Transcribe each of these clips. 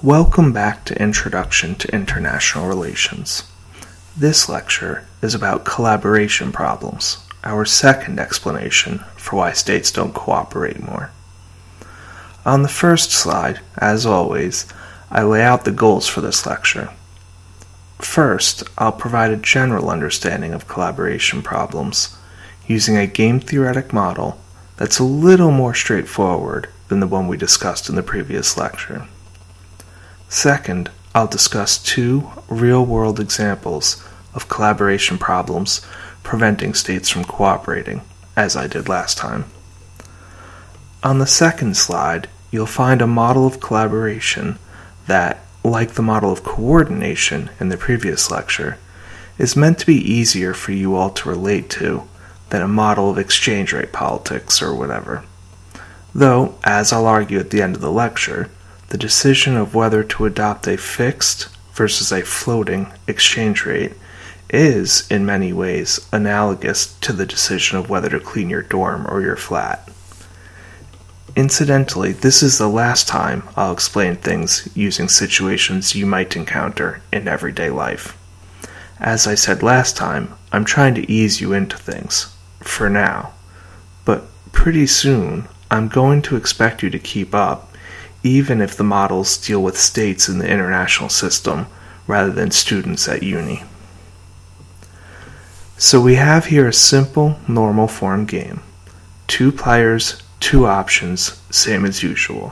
Welcome back to Introduction to International Relations. This lecture is about collaboration problems, our second explanation for why states don't cooperate more. On the first slide, as always, I lay out the goals for this lecture. First, I'll provide a general understanding of collaboration problems using a game-theoretic model that's a little more straightforward than the one we discussed in the previous lecture. Second, I'll discuss two real-world examples of collaboration problems preventing states from cooperating, as I did last time. On the second slide, you'll find a model of collaboration that, like the model of coordination in the previous lecture, is meant to be easier for you all to relate to than a model of exchange rate politics or whatever. Though, as I'll argue at the end of the lecture, the decision of whether to adopt a fixed versus a floating exchange rate is, in many ways, analogous to the decision of whether to clean your dorm or your flat. Incidentally, this is the last time I'll explain things using situations you might encounter in everyday life. As I said last time, I'm trying to ease you into things, for now, but pretty soon I'm going to expect you to keep up, even if the models deal with states in the international system rather than students at uni. So we have here a simple, normal form game. 2 players, 2 options, same as usual.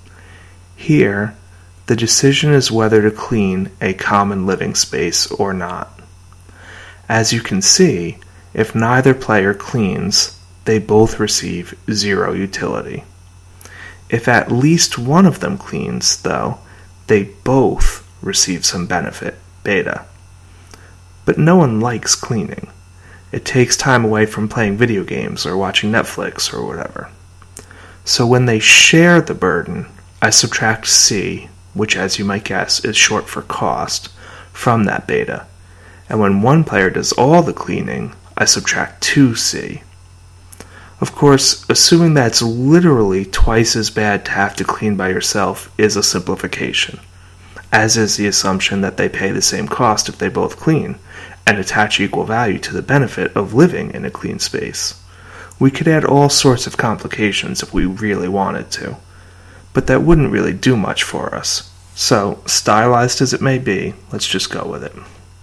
Here, the decision is whether to clean a common living space or not. As you can see, if neither player cleans, they both receive 0 utility. If at least one of them cleans, though, they both receive some benefit, beta. But no one likes cleaning. It takes time away from playing video games or watching Netflix or whatever. So when they share the burden, I subtract C, which as you might guess is short for cost, from that beta. And when one player does all the cleaning, I subtract 2C. Of course, assuming that it's literally twice as bad to have to clean by yourself is a simplification, as is the assumption that they pay the same cost if they both clean, and attach equal value to the benefit of living in a clean space. We could add all sorts of complications if we really wanted to, but that wouldn't really do much for us. So, stylized as it may be, let's just go with it.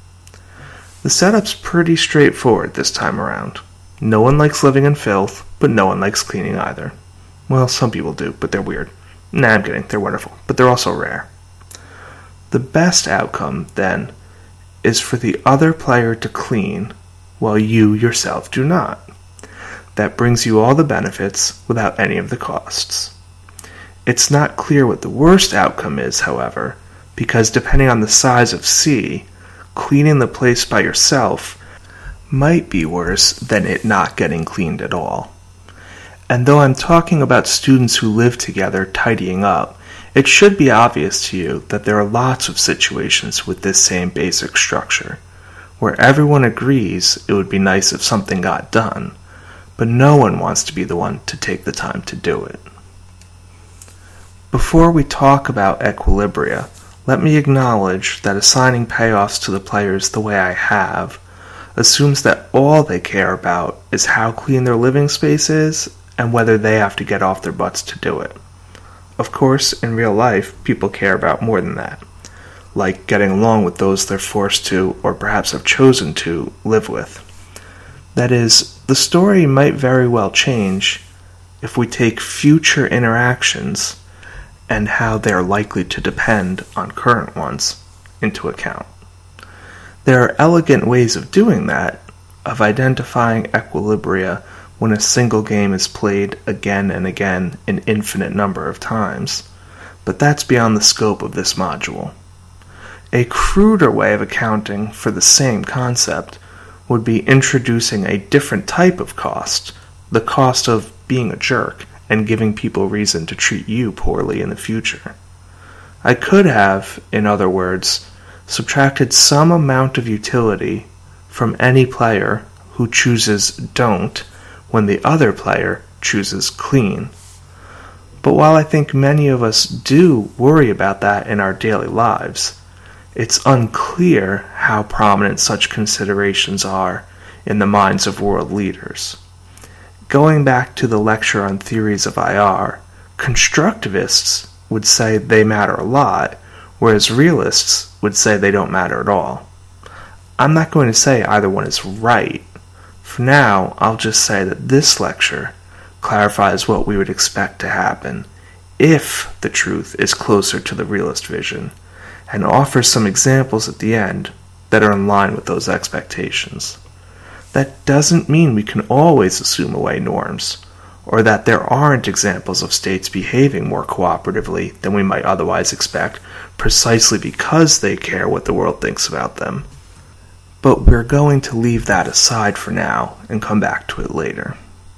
The setup's pretty straightforward this time around. No one likes living in filth, but no one likes cleaning either. Well, some people do, but they're weird. Nah, I'm kidding, they're wonderful, but they're also rare. The best outcome, then, is for the other player to clean, while you yourself do not. That brings you all the benefits without any of the costs. It's not clear what the worst outcome is, however, because depending on the size of C, cleaning the place by yourself might be worse than it not getting cleaned at all. And though I'm talking about students who live together tidying up, it should be obvious to you that there are lots of situations with this same basic structure, where everyone agrees it would be nice if something got done, but no one wants to be the one to take the time to do it. Before we talk about equilibria, let me acknowledge that assigning payoffs to the players the way I have assumes that all they care about is how clean their living space is and whether they have to get off their butts to do it. Of course, in real life, people care about more than that, like getting along with those they're forced to, or perhaps have chosen to, live with. That is, the story might very well change if we take future interactions and how they're likely to depend on current ones into account. There are elegant ways of doing that, of identifying equilibria when a single game is played again and again an infinite number of times, but that's beyond the scope of this module. A cruder way of accounting for the same concept would be introducing a different type of cost, the cost of being a jerk and giving people reason to treat you poorly in the future. I could have, in other words, subtracted some amount of utility from any player who chooses don't when the other player chooses clean. But while I think many of us do worry about that in our daily lives, it's unclear how prominent such considerations are in the minds of world leaders. Going back to the lecture on theories of IR, constructivists would say they matter a lot, whereas realists would say they don't matter at all. I'm not going to say either one is right. For now, I'll just say that this lecture clarifies what we would expect to happen if the truth is closer to the realist vision, and offers some examples at the end that are in line with those expectations. That doesn't mean we can always assume away norms, or that there aren't examples of states behaving more cooperatively than we might otherwise expect, precisely because they care what the world thinks about them. But we're going to leave that aside for now and come back to it later.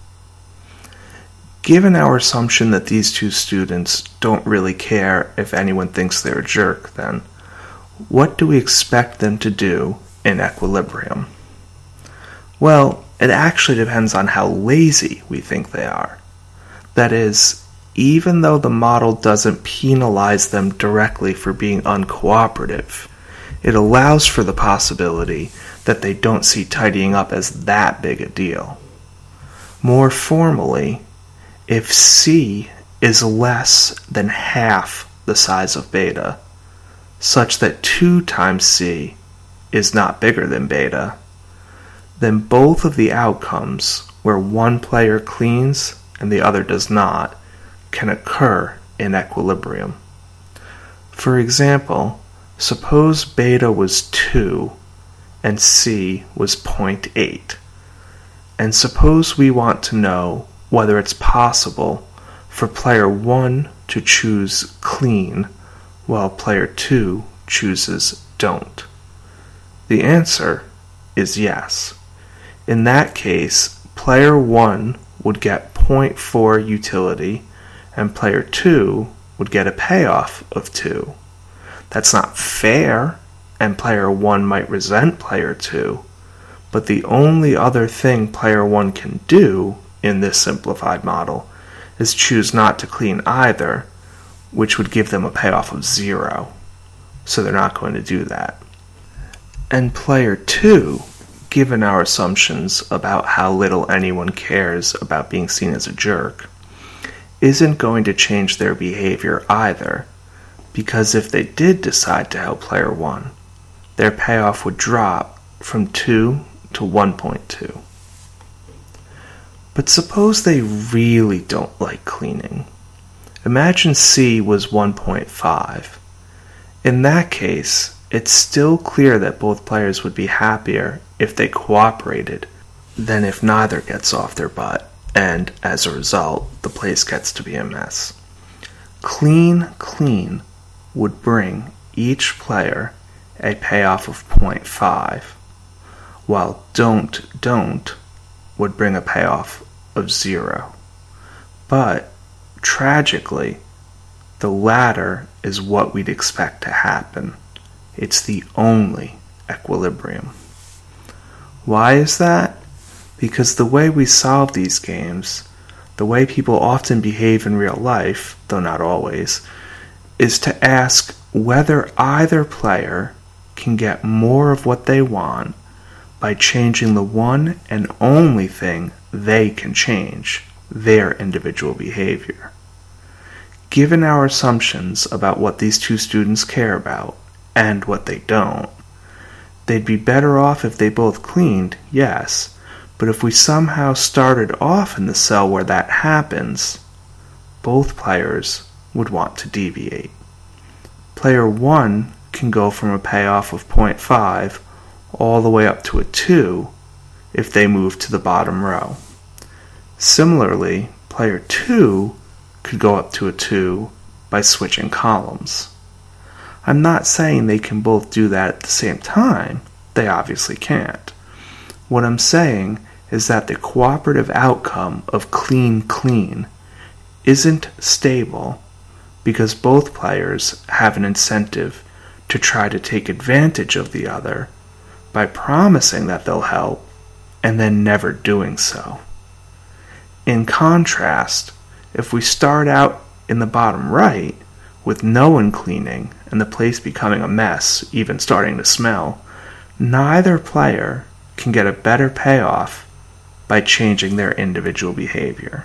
Given our assumption that these two students don't really care if anyone thinks they're a jerk, then, what do we expect them to do in equilibrium? Well, it actually depends on how lazy we think they are. That is, even though the model doesn't penalize them directly for being uncooperative, it allows for the possibility that they don't see tidying up as that big a deal. More formally, if C is less than half the size of beta, such that 2 times C is not bigger than beta, then both of the outcomes where one player cleans and the other does not can occur in equilibrium. For example, suppose beta was 2 and C was 0.8, and suppose we want to know whether it's possible for player 1 to choose clean while player 2 chooses don't. The answer is yes. In that case, player 1 would get 0.4 utility and player 2 would get a payoff of 2. That's not fair, and player 1 might resent player 2, but the only other thing player 1 can do in this simplified model is choose not to clean either, which would give them a payoff of 0. So they're not going to do that. And player 2, given our assumptions about how little anyone cares about being seen as a jerk, isn't going to change their behavior either, because if they did decide to help player 1, their payoff would drop from 2 to 1.2. But suppose they really don't like cleaning. Imagine C was 1.5. In that case, it's still clear that both players would be happier if they cooperated than if neither gets off their butt, and as a result, the place gets to be a mess. Clean would bring each player a payoff of 0.5, while don't would bring a payoff of 0. But, tragically, the latter is what we'd expect to happen. It's the only equilibrium. Why is that? Because the way we solve these games, the way people often behave in real life, though not always, is to ask whether either player can get more of what they want by changing the one and only thing they can change, their individual behavior. Given our assumptions about what these two students care about, and what they don't, they'd be better off if they both cleaned, yes, but if we somehow started off in the cell where that happens, both players would want to deviate. Player 1 can go from a payoff of 0.5 all the way up to a 2 if they move to the bottom row. Similarly, player 2 could go up to a 2 by switching columns. I'm not saying they can both do that at the same time. They obviously can't. What I'm saying is that the cooperative outcome of clean isn't stable because both players have an incentive to try to take advantage of the other by promising that they'll help and then never doing so. In contrast, if we start out in the bottom right, with no one cleaning and the place becoming a mess, even starting to smell, neither player can get a better payoff by changing their individual behavior.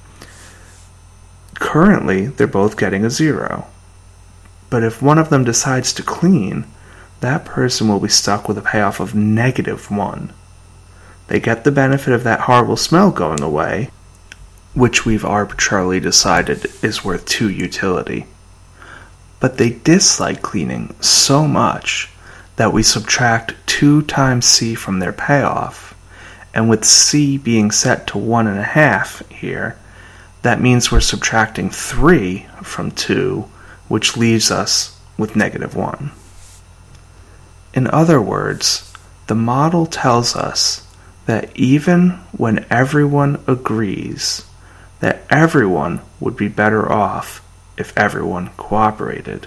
Currently, they're both getting a 0. But if one of them decides to clean, that person will be stuck with a payoff of -1. They get the benefit of that horrible smell going away, which we've arbitrarily decided is worth 2 utility. But they dislike cleaning so much that we subtract 2 times C from their payoff, and with C being set to 1.5 here, that means we're subtracting 3 from 2, which leaves us with -1. In other words, the model tells us that even when everyone agrees that everyone would be better off if everyone cooperated,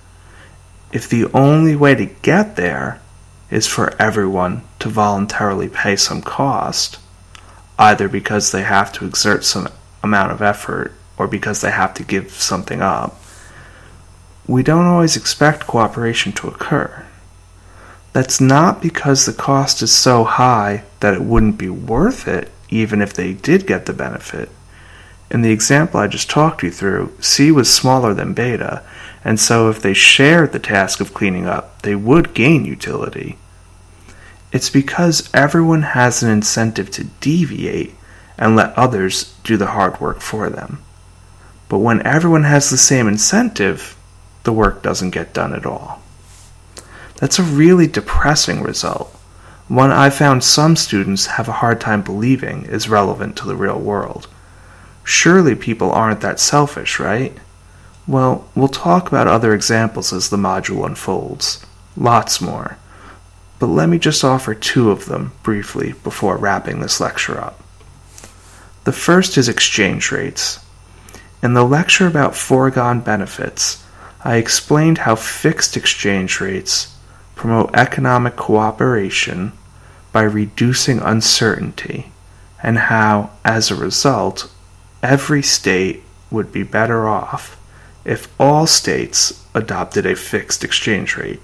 if the only way to get there is for everyone to voluntarily pay some cost, either because they have to exert some amount of effort or because they have to give something up, we don't always expect cooperation to occur. That's not because the cost is so high that it wouldn't be worth it even if they did get the benefit. In the example I just talked you through, C was smaller than beta, and so if they shared the task of cleaning up, they would gain utility. It's because everyone has an incentive to deviate and let others do the hard work for them. But when everyone has the same incentive, the work doesn't get done at all. That's a really depressing result, one I found some students have a hard time believing is relevant to the real world. Surely people aren't that selfish, right? Well, we'll talk about other examples as the module unfolds. Lots more. But let me just offer 2 of them briefly before wrapping this lecture up. The first is exchange rates. In the lecture about foregone benefits, I explained how fixed exchange rates promote economic cooperation by reducing uncertainty, and how, as a result, every state would be better off if all states adopted a fixed exchange rate.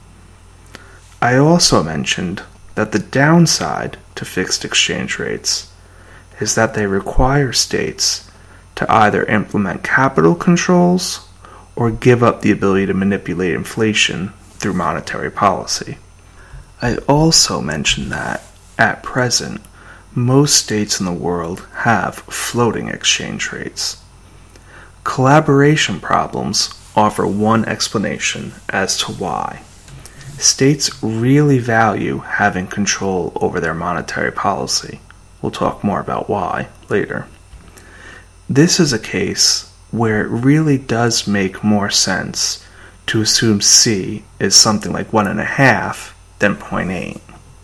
I also mentioned that the downside to fixed exchange rates is that they require states to either implement capital controls or give up the ability to manipulate inflation through monetary policy. I also mentioned that, at present, most states in the world have floating exchange rates. Collaboration problems offer one explanation as to why. States really value having control over their monetary policy. We'll talk more about why later. This is a case where it really does make more sense to assume C is something like 1.5 than 0.8.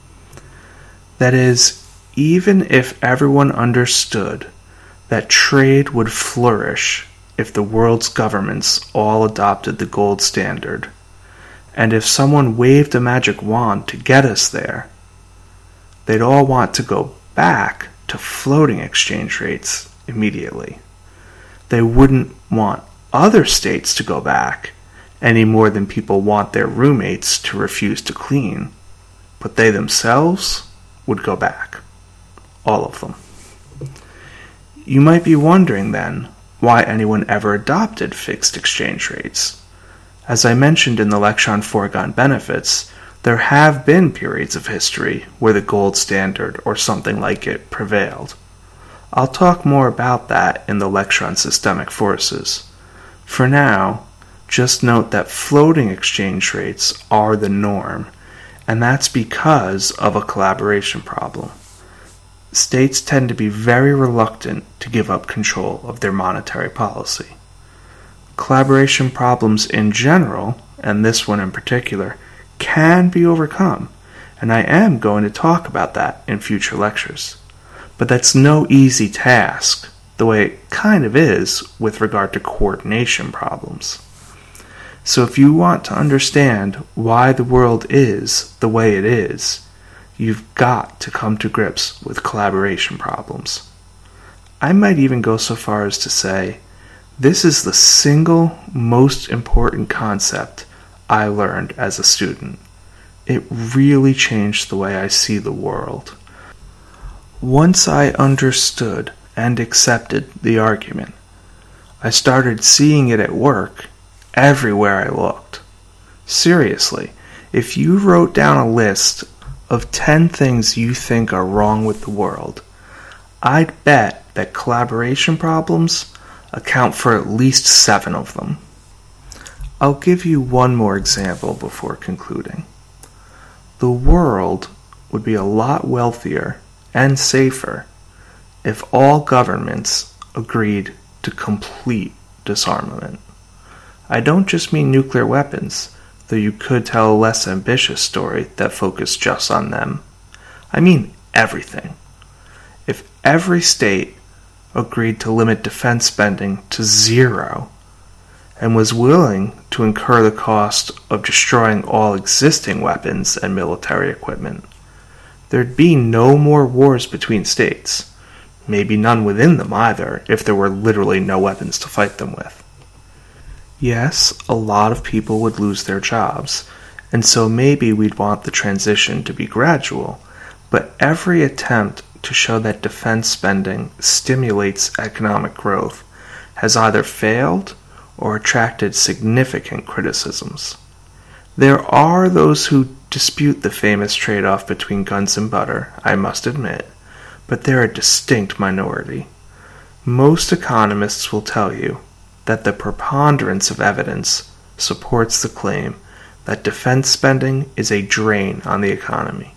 That is, even if everyone understood that trade would flourish if the world's governments all adopted the gold standard, and if someone waved a magic wand to get us there, they'd all want to go back to floating exchange rates immediately. They wouldn't want other states to go back any more than people want their roommates to refuse to clean, but they themselves would go back. All of them. You might be wondering then why anyone ever adopted fixed exchange rates. As I mentioned in the lecture on foregone benefits, there have been periods of history where the gold standard or something like it prevailed. I'll talk more about that in the lecture on systemic forces. For now, just note that floating exchange rates are the norm, and that's because of a collaboration problem. States tend to be very reluctant to give up control of their monetary policy. Collaboration problems in general, and this one in particular, can be overcome, and I am going to talk about that in future lectures. But that's no easy task, the way it kind of is with regard to coordination problems. So if you want to understand why the world is the way it is, you've got to come to grips with collaboration problems. I might even go so far as to say This is the single most important concept I learned as a student. It really changed the way I see the world. Once I understood and accepted the argument, I started seeing it at work everywhere I looked. Seriously, if you wrote down a list of 10 things you think are wrong with the world, I'd bet that collaboration problems account for at least 7 of them. I'll give you one more example before concluding. The world would be a lot wealthier and safer if all governments agreed to complete disarmament. I don't just mean nuclear weapons, though you could tell a less ambitious story that focused just on them. I mean everything. If every state agreed to limit defense spending to 0 and was willing to incur the cost of destroying all existing weapons and military equipment, there'd be no more wars between states. Maybe none within them either, if there were literally no weapons to fight them with. Yes, a lot of people would lose their jobs, and so maybe we'd want the transition to be gradual, but every attempt to show that defense spending stimulates economic growth has either failed or attracted significant criticisms. There are those who dispute the famous trade-off between guns and butter, I must admit, but they're a distinct minority. Most economists will tell you that the preponderance of evidence supports the claim that defense spending is a drain on the economy.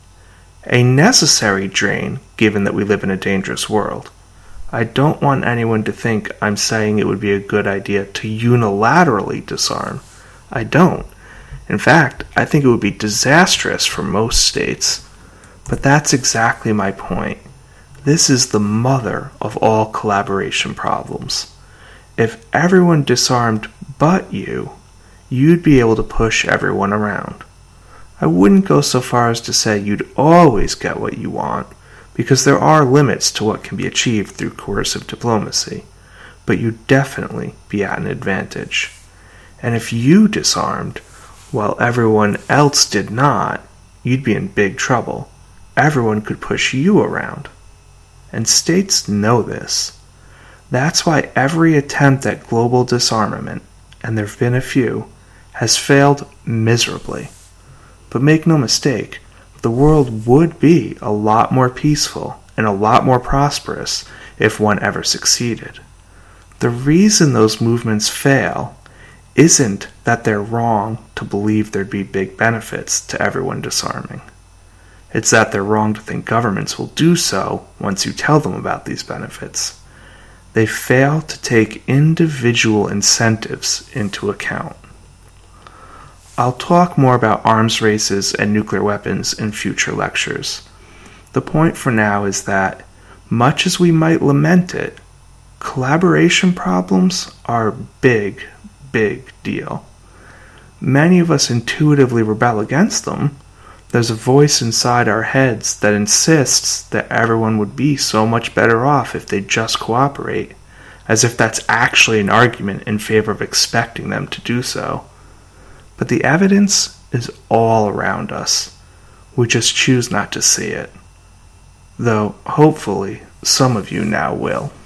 A necessary drain, given that we live in a dangerous world. I don't want anyone to think I'm saying it would be a good idea to unilaterally disarm. I don't. In fact, I think it would be disastrous for most states. But that's exactly my point. This is the mother of all collaboration problems. If everyone disarmed but you'd be able to push everyone around. I wouldn't go so far as to say you'd always get what you want, because there are limits to what can be achieved through coercive diplomacy, but you'd definitely be at an advantage. And if you disarmed, while everyone else did not, you'd be in big trouble. Everyone could push you around. And states know this. That's why every attempt at global disarmament, and there have been a few, has failed miserably. But make no mistake, the world would be a lot more peaceful and a lot more prosperous if one ever succeeded. The reason those movements fail isn't that they're wrong to believe there'd be big benefits to everyone disarming. It's that they're wrong to think governments will do so once you tell them about these benefits. They fail to take individual incentives into account. I'll talk more about arms races and nuclear weapons in future lectures. The point for now is that, much as we might lament it, collaboration problems are a big, big deal. Many of us intuitively rebel against them. There's a voice inside our heads that insists that everyone would be so much better off if they just cooperate, as if that's actually an argument in favor of expecting them to do so. But the evidence is all around us. We just choose not to see it. Though, hopefully, some of you now will.